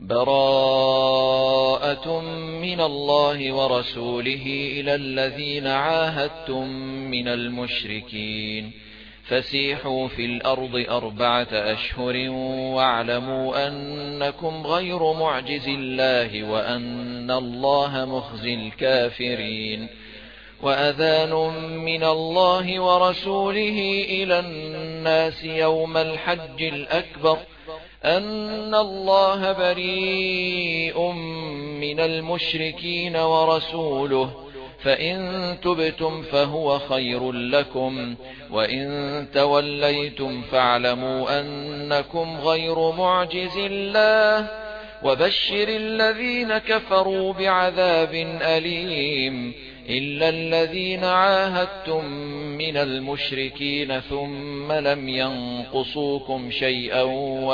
براءة من الله ورسوله إلى الذين عاهدتم من المشركين فسيحوا في الأرض 4 أشهر واعلموا أنكم غير معجز الله وأن الله مخزي الكافرين وأذان من الله ورسوله إلى الناس يوم الحج الأكبر أن الله بريء من المشركين ورسوله فإن تبتم فهو خير لكم وإن توليتم فاعلموا أنكم غير معجز الله وبشر الذين كفروا بعذاب أليم إلا الذين عاهدتم من المشركين ثم لم ينقصوكم شيئا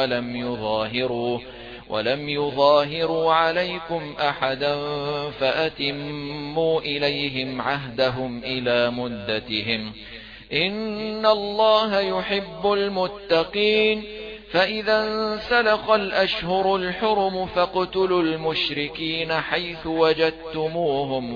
ولم يظاهروا عليكم أحدا فأتموا إليهم عهدهم إلى مدتهم إن الله يحب المتقين فإذا انسلخ الأشهر الحرم فاقتلوا المشركين حيث وجدتموهم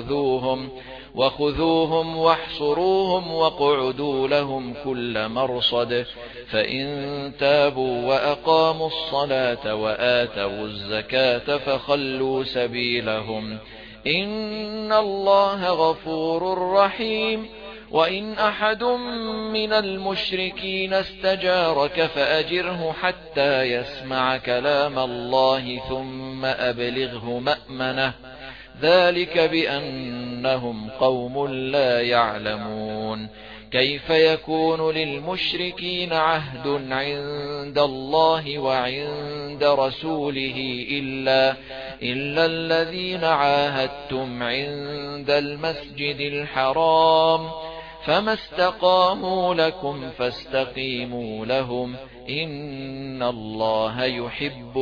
وخذوهم واحصروهم واقعدوا لهم كل مرصد فإن تابوا وأقاموا الصلاة وآتوا الزكاة فخلوا سبيلهم إن الله غفور رحيم وإن أحد من المشركين استجارك فأجره حتى يسمع كلام الله ثم أبلغه مأمنه ذلك بأنهم قوم لا يعلمون كيف يكون للمشركين عهد عند الله وعند رسوله إلا الذين عاهدتم عند المسجد الحرام فما استقاموا لكم فاستقيموا لهم إن الله يحب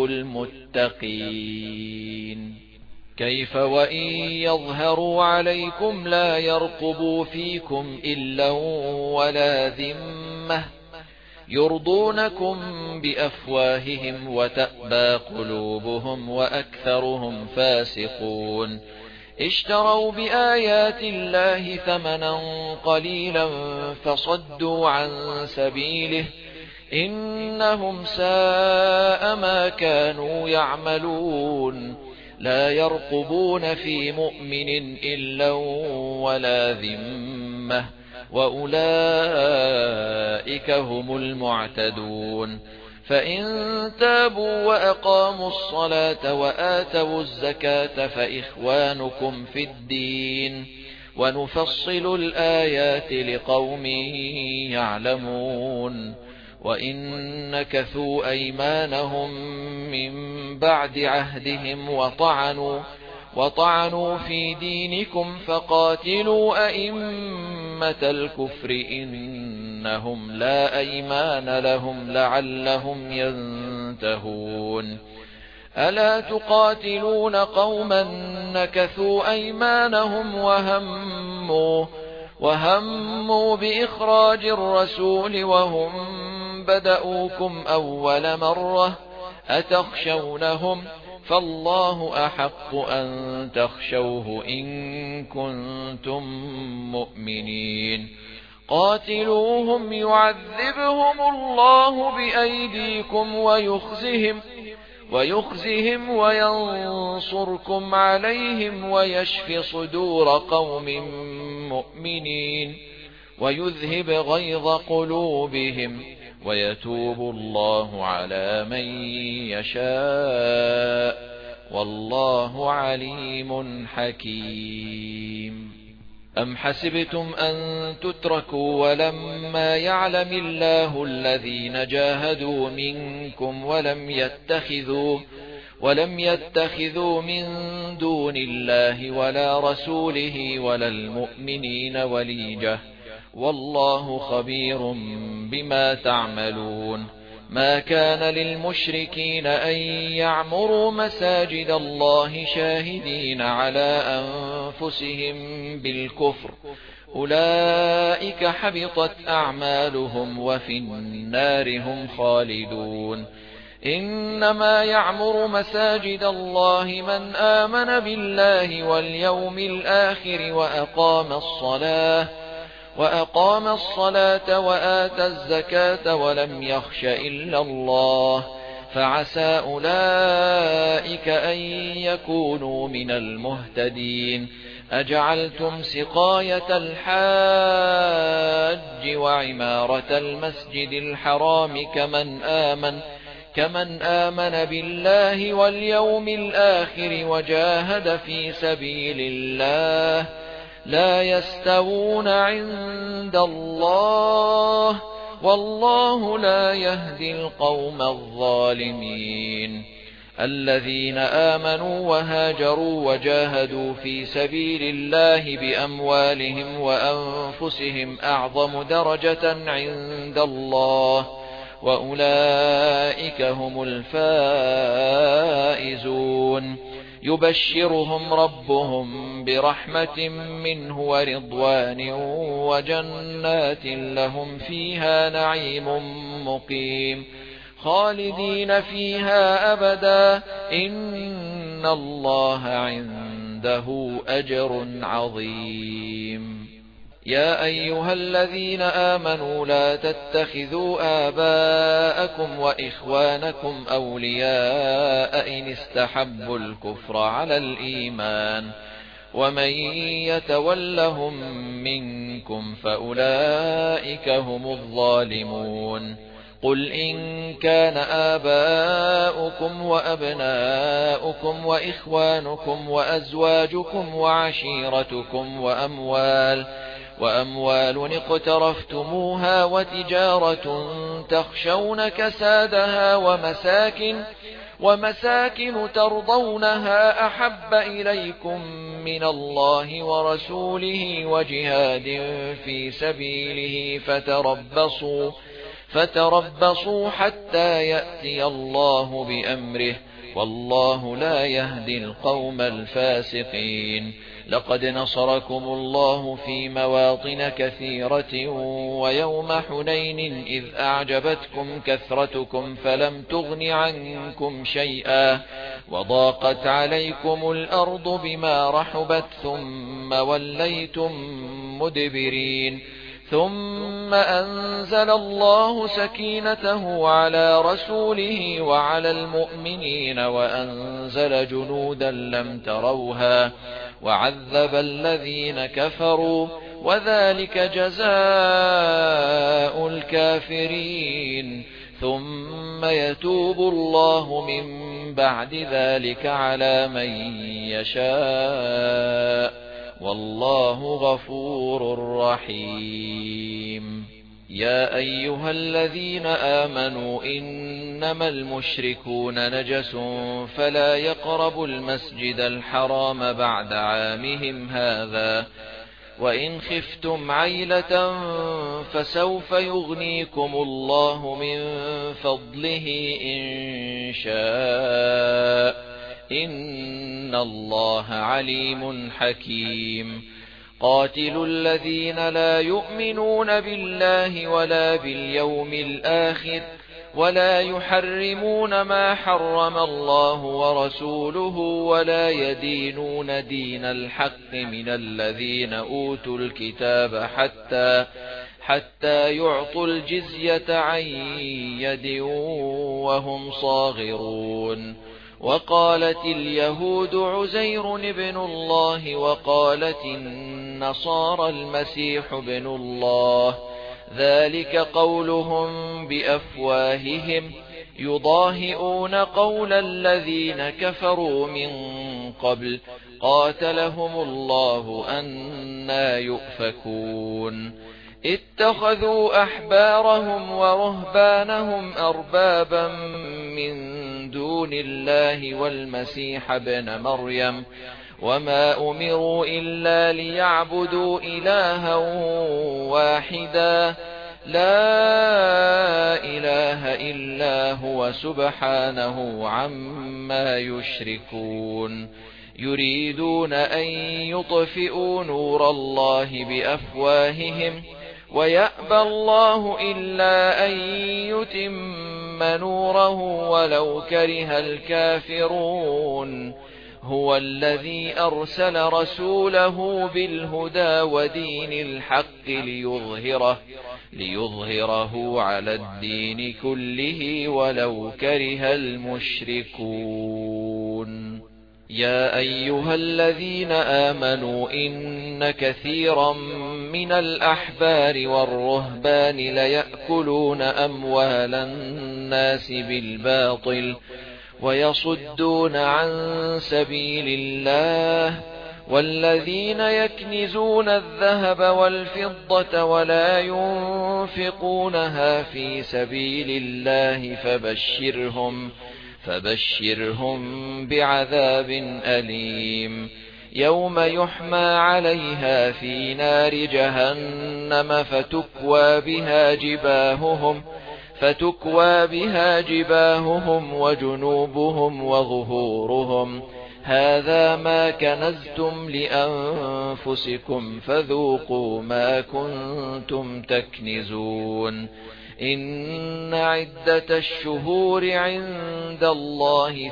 المتقين كيف وإن يظهروا عليكم لا يرقبوا فيكم إلا ولا ذمة يرضونكم بأفواههم وتأبى قلوبهم وأكثرهم فاسقون اشتروا بآيات الله ثمنا قليلا فصدوا عن سبيله إنهم ساء ما كانوا يعملون لا يرقبون في مؤمن إلا ولا ذمة وأولئك هم المعتدون فإن تابوا وأقاموا الصلاة وآتوا الزكاة فإخوانكم في الدين ونفصل الآيات لقوم يعلمون وإن نكثوا أيمانهم من بعد عهدهم وطعنوا في دينكم فقاتلوا أئمة الكفر إنهم لا أيمان لهم لعلهم ينتهون ألا تقاتلون قوما نكثوا أيمانهم وهموا بإخراج الرسول وهم بدأوكم أول مرة أتخشونهم فالله أحق أن تخشوه إن كنتم مؤمنين قاتلوهم يعذبهم الله بأيديكم ويخزهم وينصركم عليهم ويشف صدور قوم مؤمنين ويذهب غيظ قلوبهم ويتوب الله على من يشاء والله عليم حكيم أم حسبتم أن تتركوا ولما يعلم الله الذين جاهدوا منكم ولم يتخذوا من دون الله ولا رسوله ولا المؤمنين وليجة والله خبير بما تعملون ما كان للمشركين أن يعمروا مساجد الله شاهدين على أنفسهم بالكفر أولئك حبطت أعمالهم وفي النار هم خالدون إنما يعمر مساجد الله من آمن بالله واليوم الآخر وأقام الصلاة وآتى الزكاة ولم يخش إلا الله فعسى أولئك أن يكونوا من المهتدين. أجعلتم سقاية الحاج وعمارة المسجد الحرام كمن آمن بالله واليوم الآخر وجاهد في سبيل الله لا يستوون عند الله والله لا يهدي القوم الظالمين. الذين آمنوا وهاجروا وجاهدوا في سبيل الله بأموالهم وأنفسهم أعظم درجة عند الله وأولئك هم الفائزون. يبشرهم ربهم برحمة منه ورضوان وجنات لهم فيها نعيم مقيم خالدين فيها أبدا إن الله عنده أجر عظيم. يا أيها الذين آمنوا لا تتخذوا آباءكم وإخوانكم أولياء إن استحبوا الكفر على الإيمان ومن يتولهم منكم فأولئك هم الظالمون. قل إن كان آباؤكم وأبناؤكم وإخوانكم وأزواجكم وعشيرتكم وأموال اقترفتموها وتجارة تخشون كسادها ومساكن ترضونها أحب إليكم من الله ورسوله وجهاد في سبيله فتربصوا حتى يأتي الله بأمره والله لا يهدي القوم الفاسقين. لقد نصركم الله في مواطن كثيرة ويوم حنين إذ أعجبتكم كثرتكم فلم تغن عنكم شيئا وضاقت عليكم الأرض بما رحبت ثم وليتم مدبرين. ثم أنزل الله سكينته على رسوله وعلى المؤمنين وأنزل جنودا لم تروها وعذب الذين كفروا وذلك جزاء الكافرين. ثم يتوب الله من بعد ذلك على من يشاء والله غفور رحيم. يا أيها الذين آمنوا إنما المشركون نجس فلا يقربوا المسجد الحرام بعد عامهم هذا وإن خفتم عيلة فسوف يغنيكم الله من فضله إن شاء إن الله عليم حكيم. قاتلوا الذين لا يؤمنون بالله ولا باليوم الآخر ولا يحرمون ما حرم الله ورسوله ولا يدينون دين الحق من الذين أوتوا الكتاب حتى يعطوا الجزية عن يد وهم صاغرون. وقالت اليهود عزير ابن الله وقالت النصارى المسيح ابن الله ذلك قولهم بأفواههم يضاهئون قول الذين كفروا من قبل قاتلهم الله أنى يؤفكون. اتخذوا أحبارهم ورهبانهم أربابا من دون الله والمسيح ابن مريم وما أمروا إلا ليعبدوا إلها واحدا لا إله إلا هو سبحانه عما يشركون. يريدون أن يطفئوا نور الله بأفواههم ويأبى الله إلا أن يتم نوره ولو كره الكافرون هو الذي أرسل رسوله بالهدى ودين الحق ليظهره على الدين كله ولو كره المشركون يا أيها الذين آمنوا إن كثيرا من الأحبار والرهبان ليأكلون أموال الناس بالباطل ويصدون عن سبيل الله والذين يكنزون الذهب والفضة ولا ينفقونها في سبيل الله فبشرهم بعذاب أليم يوم يحمى عليها في نار جهنم فتكوى بها جباههم وجنوبهم وظهورهم هذا ما كنزتم لأنفسكم فذوقوا ما كنتم تكنزون إن عدة الشهور عند الله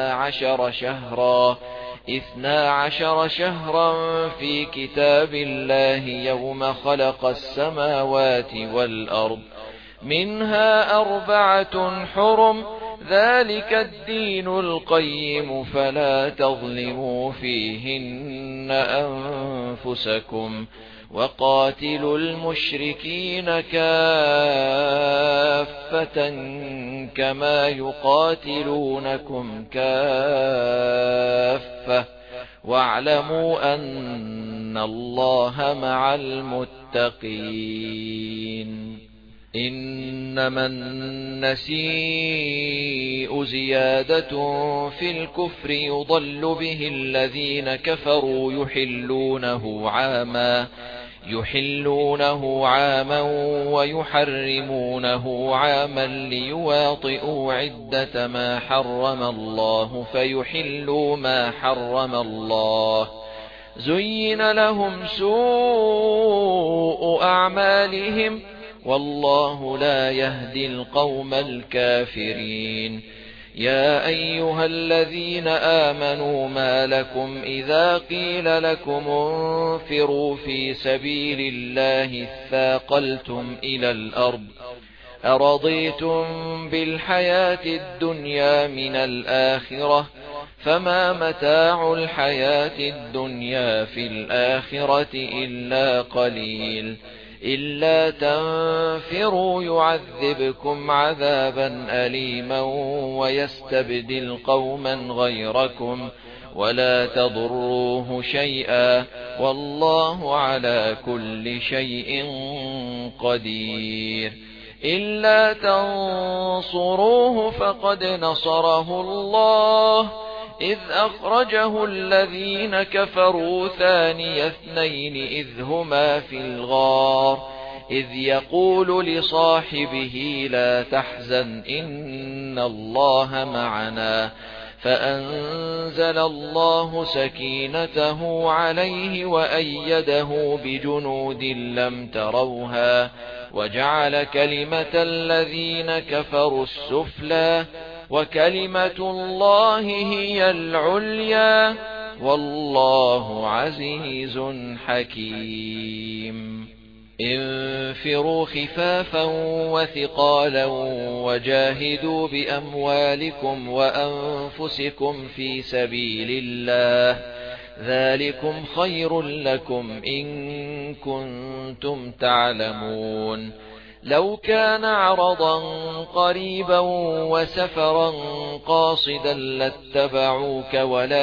12 شهرا في كتاب الله يوم خلق السماوات والأرض منها 4 حرم ذلك الدين القيم فلا تظلموا فيهن أنفسكم وقاتلوا المشركين كافة كما يقاتلونكم كافة واعلموا أن الله مع المتقين إنما النسيء زيادة في الكفر يضل به الذين كفروا يحلونه عاما ويحرمونه عاما ليواطئوا عدة ما حرم الله فيحلوا ما حرم الله زين لهم سوء أعمالهم والله لا يهدي القوم الكافرين يا أيها الذين آمنوا ما لكم إذا قيل لكم انفروا في سبيل الله اثاقلتم إلى الأرض أرضيتم بالحياة الدنيا من الآخرة فما متاع الحياة الدنيا في الآخرة إلا قليل إلا تنفروا يعذبكم عذابا أليما ويستبدل قوما غيركم ولا تضروه شيئا والله على كل شيء قدير إلا تنصروه فقد نصره الله إذ أخرجه الذين كفروا ثاني اثنين إذ هما في الغار إذ يقول لصاحبه لا تحزن إن الله معنا فأنزل الله سكينته عليه وأيده بجنود لم تروها وجعل كلمة الذين كفروا السفلى وكلمة الله هي العليا والله عزيز حكيم انفروا خفافا وثقالا وجاهدوا بأموالكم وأنفسكم في سبيل الله ذلكم خير لكم إن كنتم تعلمون لو كان عرضا قريبا وسفرا قاصدا لاتبعوك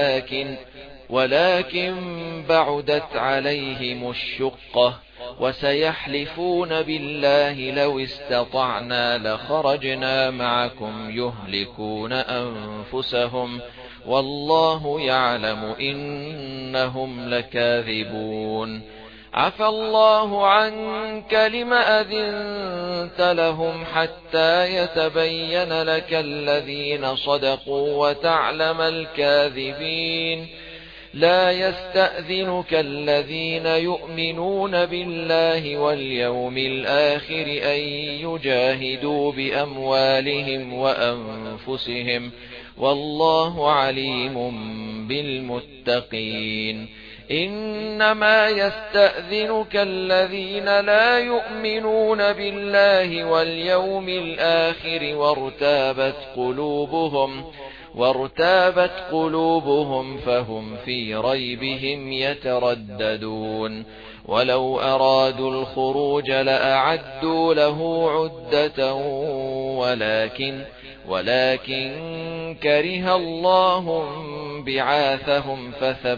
ولكن بعدت عليهم الشقة وسيحلفون بالله لو استطعنا لخرجنا معكم يهلكون أنفسهم والله يعلم إنهم لكاذبون عفى الله عنك لم أذنت لهم حتى يتبين لك الذين صدقوا وتعلم الكاذبين لا يستأذنك الذين يؤمنون بالله واليوم الآخر أن يجاهدوا بأموالهم وأنفسهم والله عليم بالمتقين. إنما يستأذنك الذين لا يؤمنون بالله واليوم الآخر وارتابت قلوبهم فهم في ريبهم يترددون. ولو أرادوا الخروج لأعدوا له عدة ولكن كره الله بعاثهم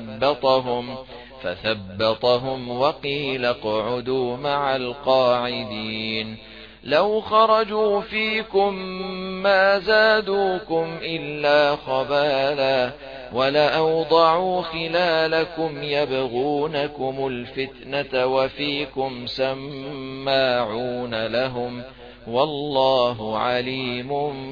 فثبطهم وقيل اقعدوا مع القاعدين. لو خرجوا فيكم ما زادوكم إلا خبالا ولأوضعوا خلالكم يبغونكم الفتنة وفيكم سماعون لهم والله عليم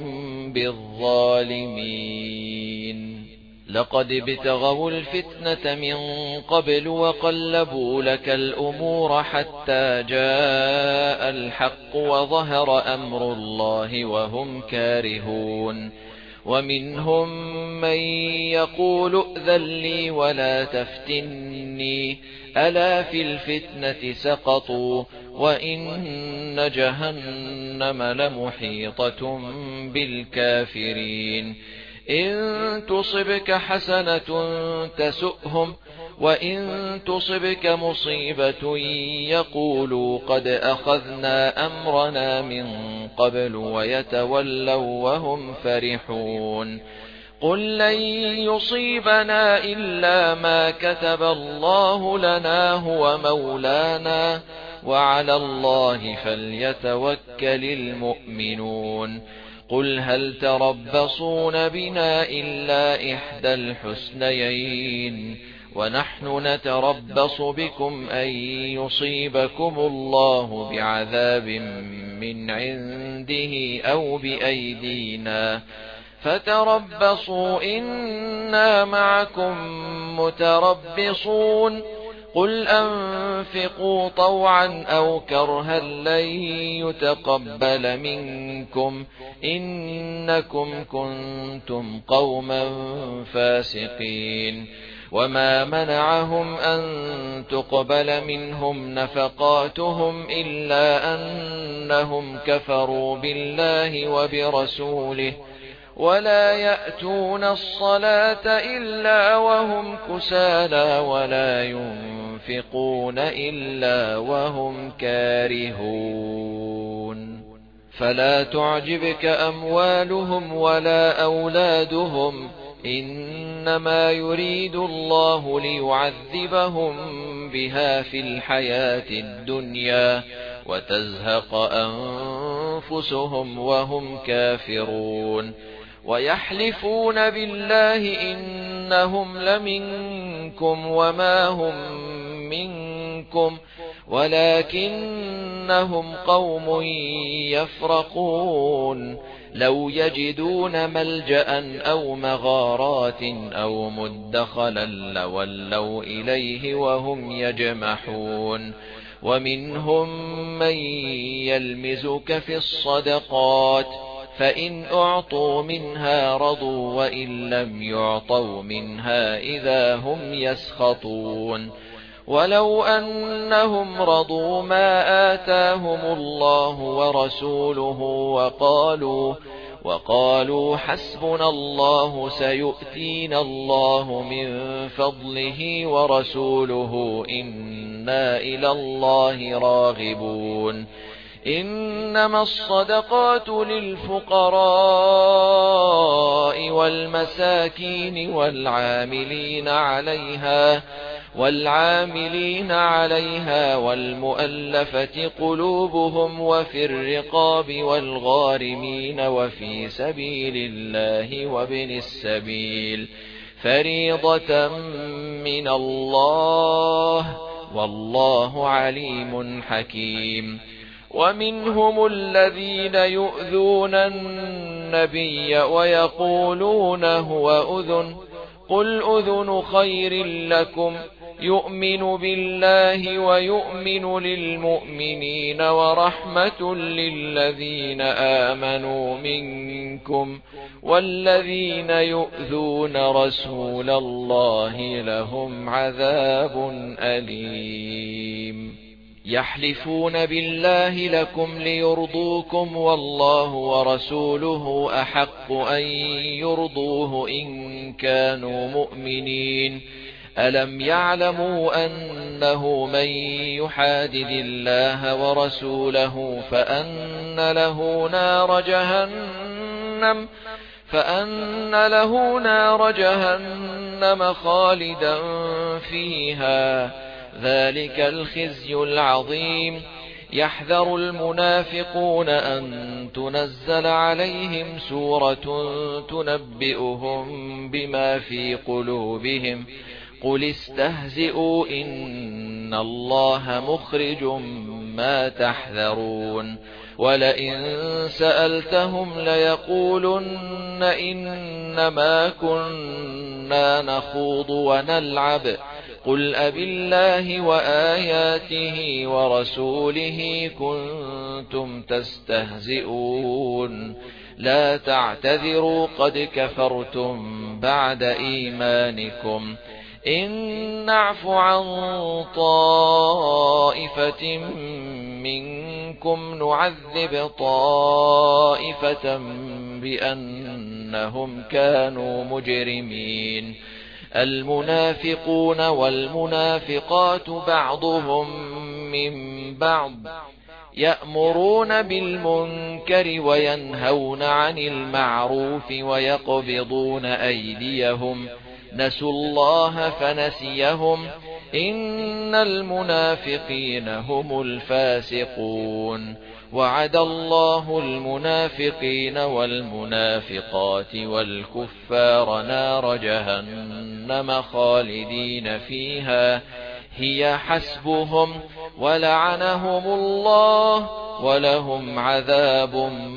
بالظالمين. لقد ابتغوا الفتنة من قبل وقلبوا لك الأمور حتى جاء الحق وظهر أمر الله وهم كارهون. ومنهم من يقول ائذن لي ولا تفتني ألا في الفتنة سقطوا وإن جهنم لمحيطة بالكافرين. إن تصبك حسنة تسؤهم وإن تصبك مصيبة يقولوا قد أخذنا أمرنا من قبل ويتولوا وهم فرحون. قل لن يصيبنا إلا ما كتب الله لنا هو مولانا وعلى الله فليتوكل المؤمنون. قل هل تربصون بنا إلا إحدى الحسنيين ونحن نتربص بكم أن يصيبكم الله بعذاب من عنده أو بأيدينا فتربصوا إنا معكم متربصون. قل أنفقوا طوعا أو كرها لن يتقبل منكم إنكم كنتم قوما فاسقين. وما منعهم أن تقبل منهم نفقاتهم إلا أنهم كفروا بالله وبرسوله ولا يأتون الصلاة إلا وهم كسالى ولا ينفقون إلا وهم كارهون. فلا تعجبك أموالهم ولا أولادهم إنما يريد الله ليعذبهم بها في الحياة الدنيا وتزهق أنفسهم وهم كافرون. ويحلفون بالله إنهم لمنكم وما هم منكم ولكنهم قوم يفرقون. لو يجدون ملجأ أو مغارات أو مدخلا لولوا إليه وهم يجمحون. ومنهم من يلمزك في الصدقات فإن أعطوا منها رضوا وإن لم يعطوا منها إذا هم يسخطون. ولو أنهم رضوا ما آتاهم الله ورسوله وقالوا حسبنا الله سيؤتينا الله من فضله ورسوله إنا إلى الله راغبون. إنما الصدقات للفقراء والمساكين والعاملين عليها والمؤلفة قلوبهم وفي الرقاب والغارمين وفي سبيل الله وابن السبيل فريضة من الله والله عليم حكيم. ومنهم الذين يؤذون النبي ويقولون هو أذن قل أذن خير لكم يؤمن بالله ويؤمن للمؤمنين ورحمة للذين آمنوا منكم والذين يؤذون رسول الله لهم عذاب أليم يحلفون بالله لكم ليرضوكم والله ورسوله أحق أن يرضوه إن كانوا مؤمنين ألم يعلموا أنه من يحادد الله ورسوله فأن له نار جهنم خالدا فيها ذلك الخزي العظيم يحذر المنافقون أن تنزل عليهم سورة تنبئهم بما في قلوبهم قل استهزئوا إن الله مخرج ما تحذرون ولئن سألتهم ليقولن إنما كنا نخوض ونلعب قل أبالله وآياته ورسوله كنتم تستهزئون لا تعتذروا قد كفرتم بعد إيمانكم إن نعف عن طائفة منكم نعذب طائفة بأنهم كانوا مجرمين المنافقون والمنافقات بعضهم من بعض يأمرون بالمنكر وينهون عن المعروف ويقبضون أيديهم نسوا الله فنسيهم إن المنافقين هم الفاسقون وعد الله المنافقين والمنافقات والكفار نار جهنم خالدين فيها هي حسبهم ولعنهم الله ولهم عذاب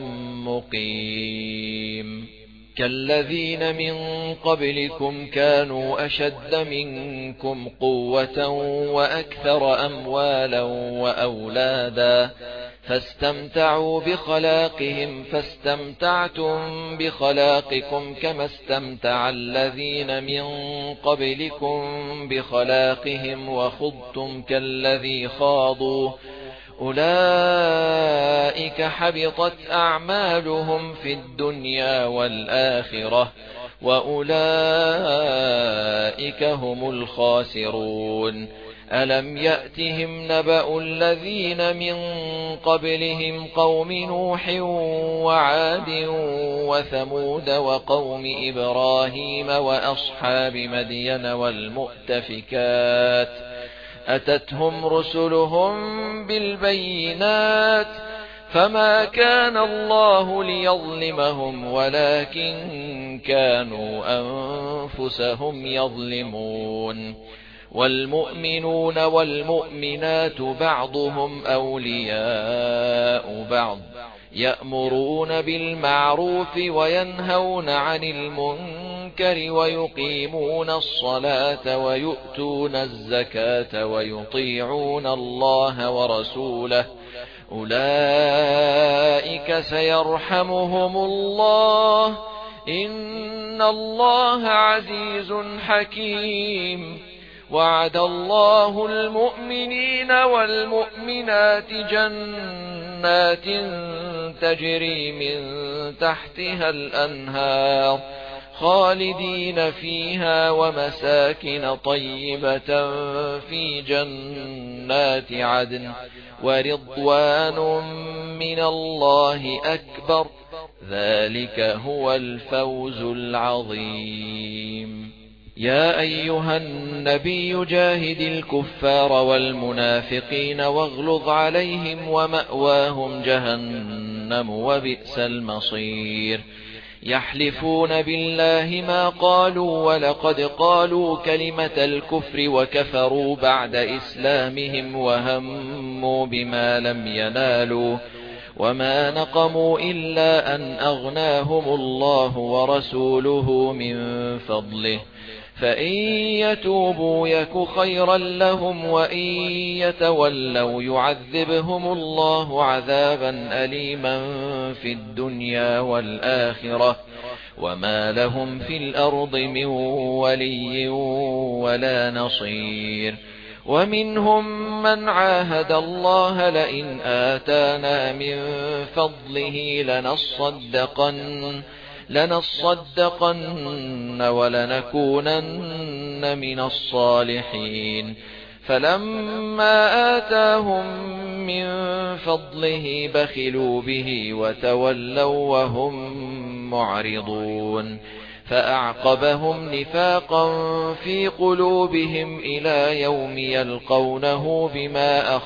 مقيم كالذين من قبلكم كانوا أشد منكم قوة وأكثر أموالا وأولادا فاستمتعوا بخلاقهم فاستمتعتم بخلاقكم كما استمتع الذين من قبلكم بخلاقهم وخضتم كالذي خاضوا أولئك حبطت أعمالهم في الدنيا والآخرة وأولئك هم الخاسرون ألم يأتهم نبأ الذين من قبلهم قوم نوح وعاد وثمود وقوم إبراهيم وأصحاب مدين والمؤتفكات أتتهم رسلهم بالبينات فما كان الله ليظلمهم ولكن كانوا أنفسهم يظلمون والمؤمنون والمؤمنات بعضهم أولياء بعض يأمرون بالمعروف وينهون عن المنكر ويقيمون الصلاة ويؤتون الزكاة ويطيعون الله ورسوله أولئك سيرحمهم الله إن الله عزيز حكيم وعد الله المؤمنين والمؤمنات جنات تجري من تحتها الأنهار خالدين فيها ومساكن طيبة في جنات عدن ورضوان من الله أكبر ذلك هو الفوز العظيم يا أيها النبي جاهد الكفار والمنافقين واغلظ عليهم ومأواهم جهنم وبئس المصير يحلفون بالله ما قالوا ولقد قالوا كلمة الكفر وكفروا بعد إسلامهم وهموا بما لم ينالوا وما نقموا إلا أن أغناهم الله ورسوله من فضله فإن يتوبوا يك خيرا لهم وإن يتولوا يعذبهم الله عذابا أليما في الدنيا والآخرة وما لهم في الأرض من ولي ولا نصير. ومنهم من عاهد الله لئن آتانا من فضله لنصدقن ولنكونن من الصالحين. فلما آتاهم من فضله بخلوا به وتولوا وهم معرضون. فأعقبهم نفاقا في قلوبهم إلى يوم يلقونه بما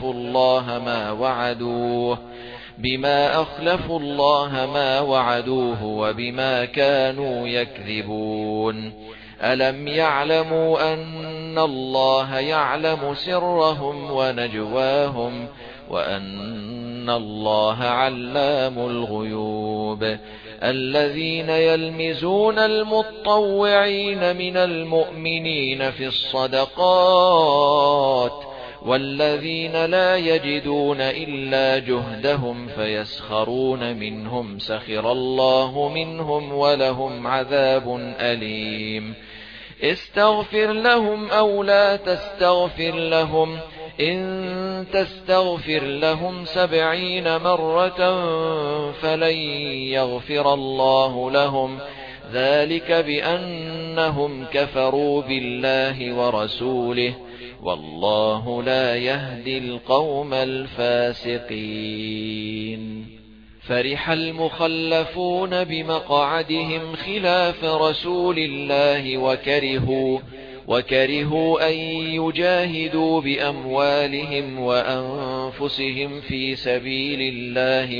أخلفوا الله ما وعدوه وبما كانوا يكذبون. ألم يعلموا أن الله يعلم سرهم ونجواهم وأن الله علام الغيوب. الذين يلمزون المطوعين من المؤمنين في الصدقات والذين لا يجدون إلا جهدهم فيسخرون منهم سخر الله منهم ولهم عذاب أليم. استغفر لهم أو لا تستغفر لهم إن تستغفر لهم 70 مرة فلن يغفر الله لهم ذلك بأنهم كفروا بالله ورسوله والله لا يهدي القوم الفاسقين. فرح المخلفون بمقعدهم خلاف رسول الله وكرهوا أن يجاهدوا بأموالهم وأنفسهم في سبيل الله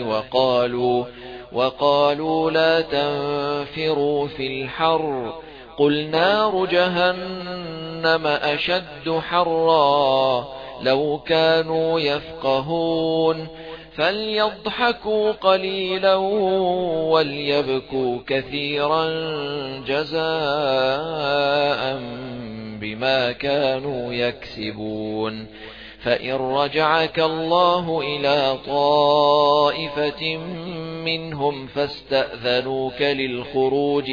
وقالوا لا تنفروا في الحر قل نار جهنم أشد حرا لو كانوا يفقهون. فليضحكوا قليلا وليبكوا كثيرا جزاء بما كانوا يكسبون. فإن رجعك الله إلى طائفة منهم فاستأذنوك للخروج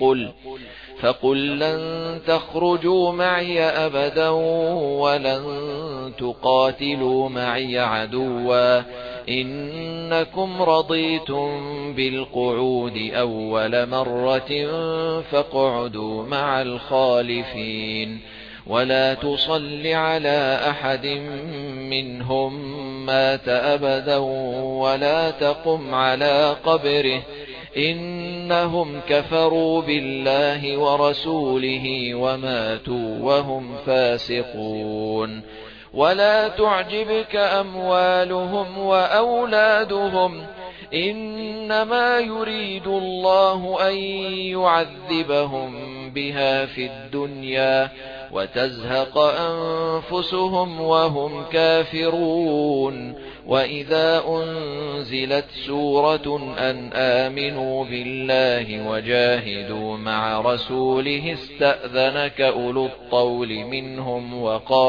فقل لن تخرجوا معي أبدا ولن تقاتلوا معي عدوا إنكم رضيتم بالقعود أول مرة فاقعدوا مع الخالفين. ولا تصل على أحد منهم مات أبدا ولا تقم على قبره إنهم كفروا بالله ورسوله وماتوا وهم فاسقون. ولا تعجبك أموالهم وأولادهم إنما يريد الله أن يعذبهم بها في الدنيا وتزهق أنفسهم وهم كافرون. وإذا أنزلت سورة أن آمنوا بالله وجاهدوا مع رسوله استأذنك أولو الطول منهم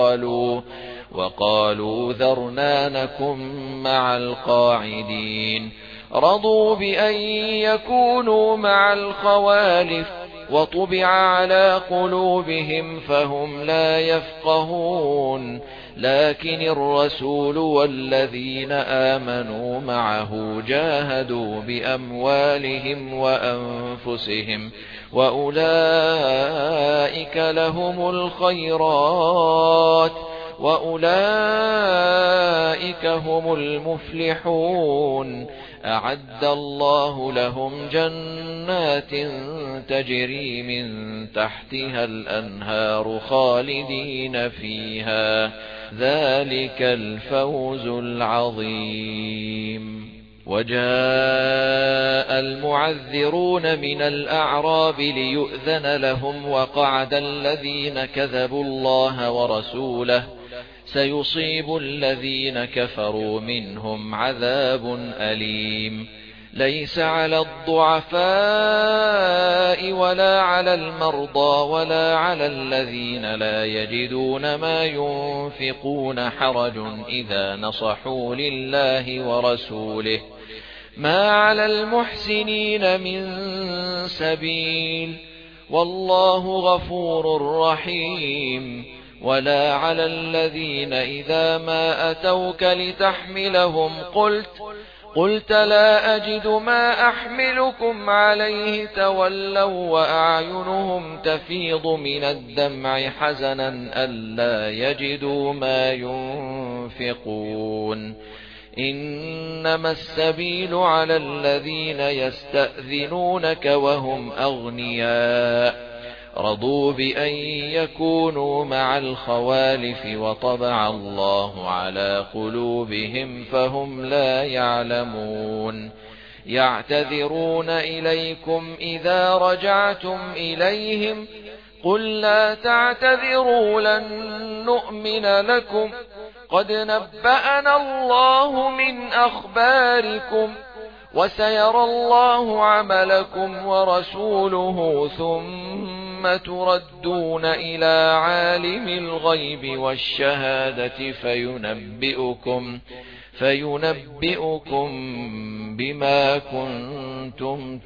وقالوا ذرنا نكن مع القاعدين. رضوا بأن يكونوا مع الخوالف وطبع على قلوبهم فهم لا يفقهون. لكن الرسول والذين آمنوا معه جاهدوا بأموالهم وأنفسهم وأولئك لهم الخيرات وأولئك هم المفلحون. أعد الله لهم جنات تجري من تحتها الأنهار خالدين فيها ذلك الفوز العظيم. وجاء المعذرون من الأعراب ليؤذن لهم وقعد الذين كذبوا الله ورسوله سيصيب الذين كفروا منهم عذاب أليم. ليس على الضعفاء ولا على المرضى ولا على الذين لا يجدون ما ينفقون حرج إذا نصحوا لله ورسوله ما على المحسنين من سبيل والله غفور رحيم. ولا على الذين إذا ما أتوك لتحملهم قلت لا أجد ما أحملكم عليه تولوا وأعينهم تفيض من الدمع حزنا ألا يجدوا ما ينفقون. إنما السبيل على الذين يستأذنونك وهم أغنياء رضوا بأن يكونوا مع الخوالف وطبع الله على قلوبهم فهم لا يعلمون. يعتذرون إليكم إذا رجعتم إليهم قل لا تعتذروا لن نؤمن لكم قد نبأنا الله من أخباركم وسيرى الله عملكم ورسوله ثم تردون إلى عالم الغيب والشهادة فينبئكم بما كنتم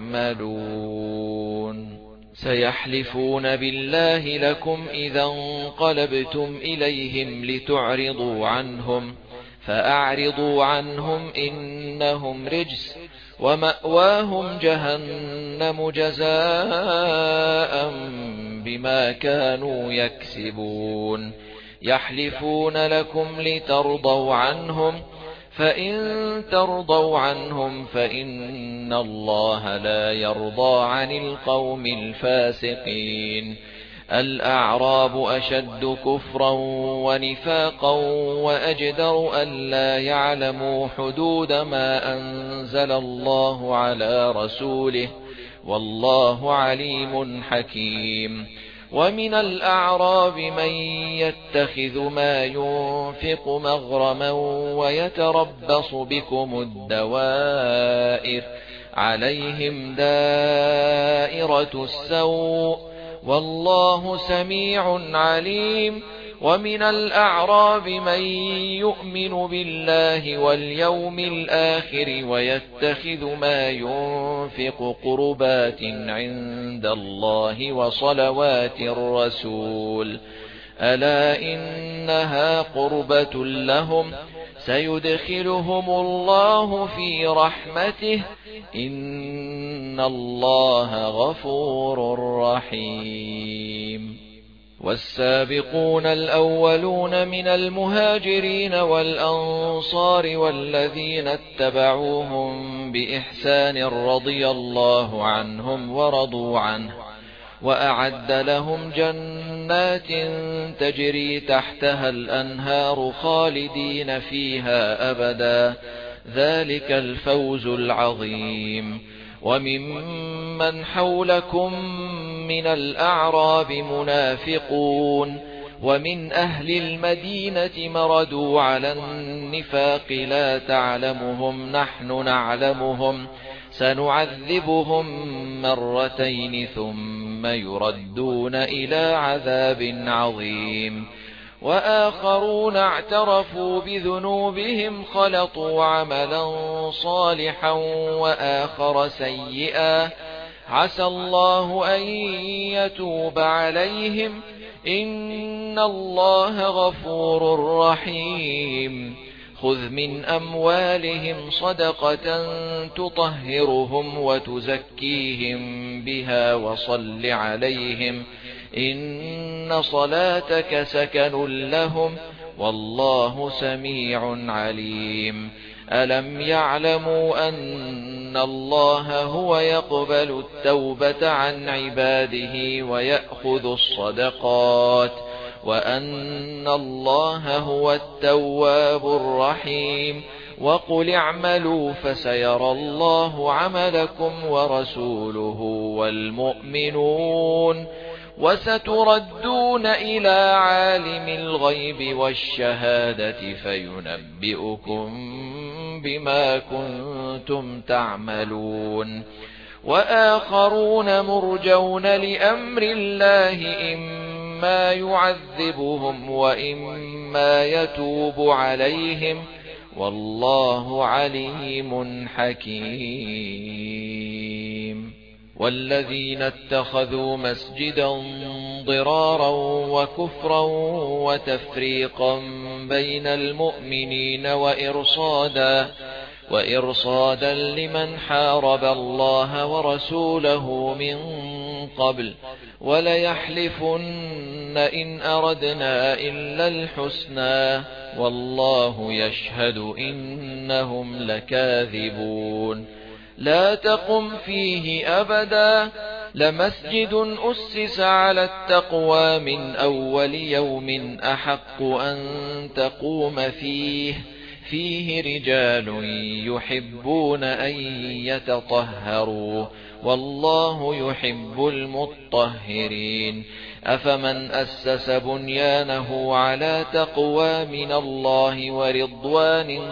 تعملون. سيحلفون بالله لكم إذا انقلبتم إليهم لتعرضوا عنهم فأعرضوا عنهم إنهم رجس ومأواهم جهنم جزاء بما كانوا يكسبون. يحلفون لكم لترضوا عنهم فإن ترضوا عنهم فإن الله لا يرضى عن القوم الفاسقين. الأعراب أشد كفرا ونفاقا وأجدر ألا يعلموا حدود ما أنزل الله على رسوله والله عليم حكيم. ومن الأعراب من يتخذ ما ينفق مغرما ويتربص بكم الدوائر عليهم دائرة السوء والله سميع عليم. ومن الأعراب من يؤمن بالله واليوم الآخر ويتخذ ما ينفق قربات عند الله وصلوات الرسول ألا إنها قربة لهم سيدخلهم الله في رحمته إن الله غفور رحيم. والسابقون الأولون من المهاجرين والأنصار والذين اتبعوهم بإحسان رضي الله عنهم ورضوا عنه وأعد لهم جنات تجري تحتها الأنهار خالدين فيها أبدا ذلك الفوز العظيم. وممن حولكم من الأعراب منافقون ومن أهل المدينة مردوا على النفاق لا تعلمهم نحن نعلمهم سنعذبهم مرتين ثم يردون إلى عذاب عظيم. وآخرون اعترفوا بذنوبهم خلطوا عملا صالحا وآخر سيئا عسى الله أن يتوب عليهم إن الله غفور رحيم. خذ من أموالهم صدقة تطهرهم وتزكيهم بها وصل عليهم إن صلاتك سكن لهم والله سميع عليم. ألم يعلموا أن الله هو يقبل التوبة عن عباده ويأخذ الصدقات وأن الله هو التواب الرحيم. وقل اعملوا فسيرى الله عملكم ورسوله والمؤمنون وستردون إلى عالم الغيب والشهادة فينبئكم بما كنتم تعملون وآخرون مرجون لأمر الله إما يعذبهم وإما يتوب عليهم والله عليم حكيم والذين اتخذوا مسجدا ضرارا وكفرا وتفريقا بين المؤمنين وإرصادا لمن حارب الله ورسوله من قبل وليحلفن إن أردنا إلا الحسنى والله يشهد إنهم لكاذبون لا تقم فيه أبدا لمسجد أسس على التقوى من أول يوم أحق أن تقوم فيه رجال يحبون أن يتطهروا والله يحب المطهرين أفمن أسس بنيانه على تقوى من الله ورضوان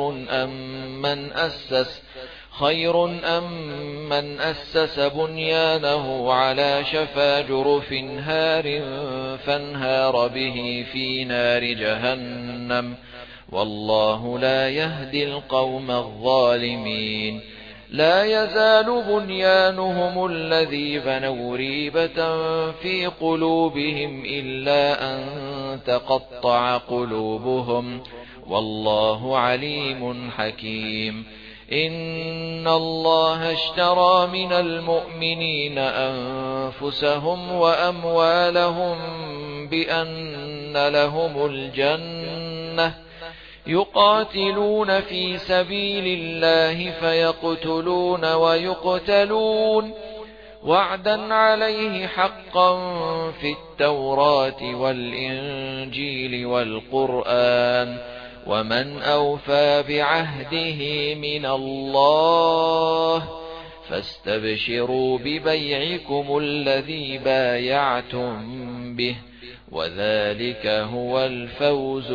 خير أم من أسس بنيانه على شفا جرف هار فانهار به في نار جهنم والله لا يهدي القوم الظالمين لا يزال بنيانهم الذي بنوا ريبة في قلوبهم إلا أن تقطع قلوبهم والله عليم حكيم إن الله اشترى من المؤمنين أنفسهم وأموالهم بأن لهم الجنة يقاتلون في سبيل الله فيقتلون ويقتلون وعدا عليه حقا في التوراة والإنجيل والقرآن ومن أوفى بعهده من الله فاستبشروا ببيعكم الذي بايعتم به وذلك هو الفوز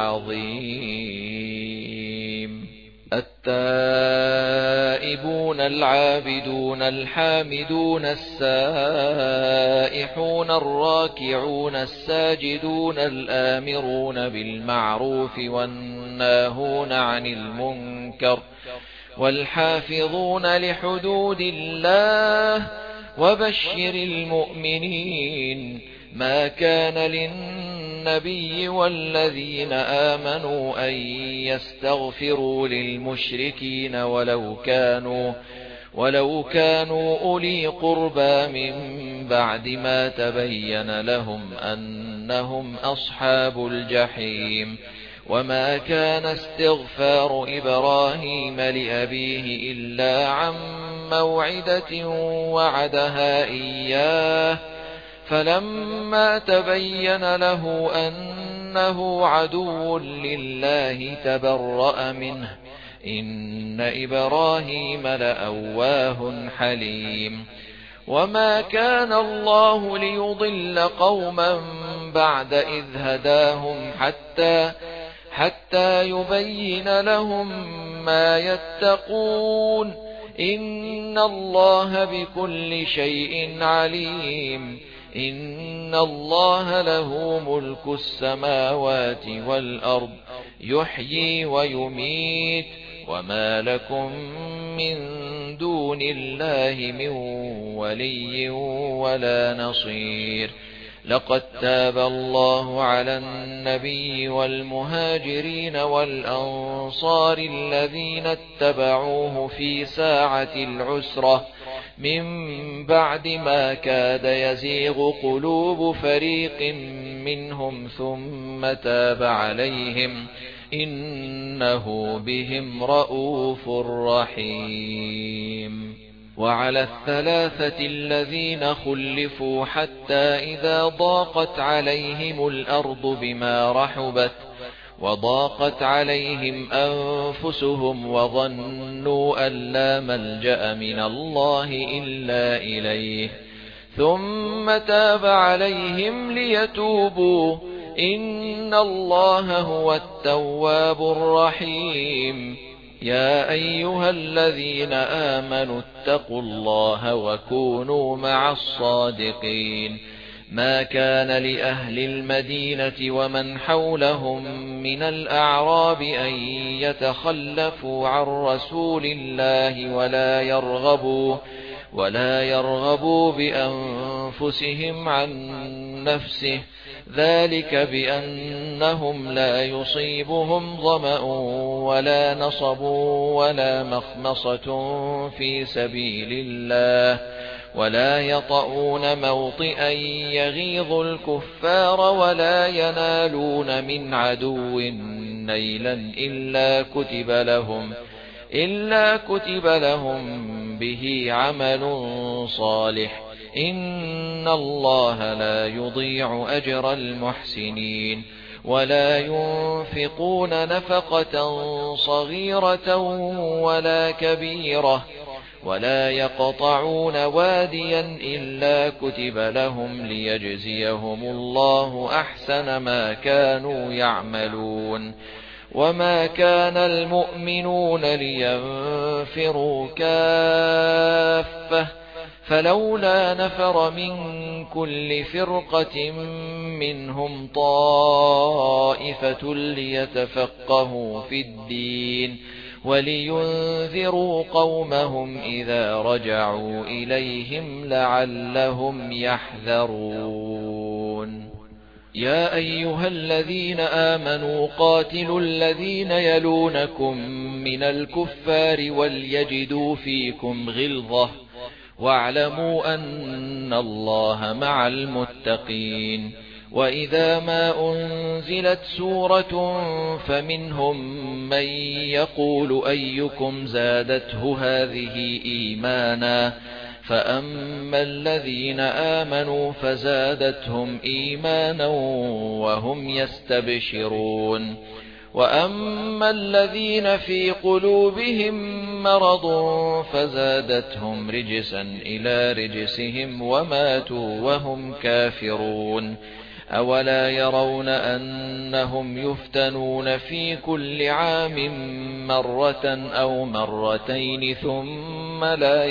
العظيم التائبون العابدون الحامدون السائحون الراكعون الساجدون الآمرون بالمعروف والناهون عن المنكر والحافظون لحدود الله وبشر المؤمنين ما كان للنبي والذين آمنوا أن يستغفروا للمشركين ولو كانوا أولي قربى من بعد ما تبين لهم أنهم أصحاب الجحيم وما كان استغفار إبراهيم لأبيه إلا عن موعدة وعدها إياه فلما تبين له أنه عدو لله تبرأ منه إن إبراهيم لأواه حليم وما كان الله ليضل قوما بعد إذ هداهم حتى يبين لهم ما يتقون إن الله بكل شيء عليم إن الله له ملك السماوات والأرض يحيي ويميت وما لكم من دون الله من ولي ولا نصير لقد تاب الله على النبي والمهاجرين والأنصار الذين اتبعوه في ساعة العسرة من بعد ما كاد يزيغ قلوب فريق منهم ثم تاب عليهم إنه بهم رءوف رحيم وعلى الثلاثة الذين خلفوا حتى إذا ضاقت عليهم الأرض بما رحبت وضاقت عليهم أنفسهم وظنوا أن لا ملجأ من الله إلا إليه ثم تاب عليهم ليتوبوا إن الله هو التواب الرحيم يا أيها الذين آمنوا اتقوا الله وكونوا مع الصادقين ما كان لأهل المدينة ومن حولهم من الأعراب أن يتخلفوا عن رسول الله ولا يرغبوا بأنفسهم عن نفسه، ذلك بأنهم لا يصيبهم ظمأ ولا نصب ولا مخمصة في سبيل الله، ولا يطؤون موطئا يغيظ الكفار ولا ينالون من عدو نيلا إلا كتب لهم به عمل صالح، إن الله لا يضيع أجر المحسنين. ولا ينفقون نفقة صغيرة ولا كبيرة ولا يقطعون واديا إلا كتب لهم ليجزيهم الله أحسن ما كانوا يعملون. وما كان المؤمنون لينفروا كافة، فلولا نفر من كل فرقة منهم طائفة ليتفقهوا في الدين ولينذروا قومهم إذا رجعوا إليهم لعلهم يحذرون. يا أيها الذين آمنوا قاتلوا الذين يلونكم من الكفار وليجدوا فيكم غلظة واعلموا أن الله مع المتقين. وإذا ما أنزلت سورة فمنهم من يقول أيكم زادته هذه إيمانا، فأما الذين آمنوا فزادتهم إيمانا وهم يستبشرون، وأما الذين في قلوبهم مرض فزادتهم رجسا إلى رجسهم وماتوا وهم كافرون. أولا يرون أنهم يفتنون في كل عام مرة أو مرتين ثم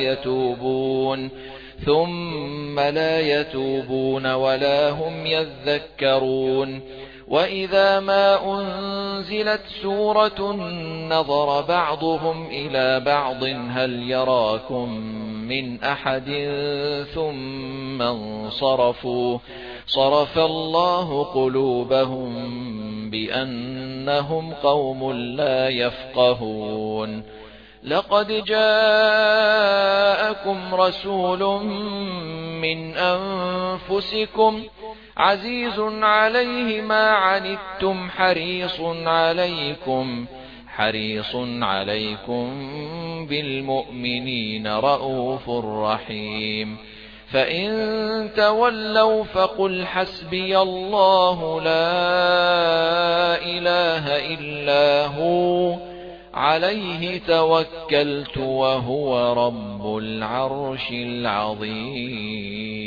لا يتوبون ولا هم يذكرون. وإذا ما أنزلت سورة نظر بعضهم إلى بعض هل يراكم من أحد ثم انصرفوا، صرف الله قلوبهم بأنهم قوم لا يفقهون. لقد جاءكم رسول من أنفسكم عزيز عليه ما عنتم حريص عليكم بالمؤمنين رءوف رحيم. فإن تولوا فقل حسبي الله لا إله إلا هو عليه توكلت وهو رب العرش العظيم.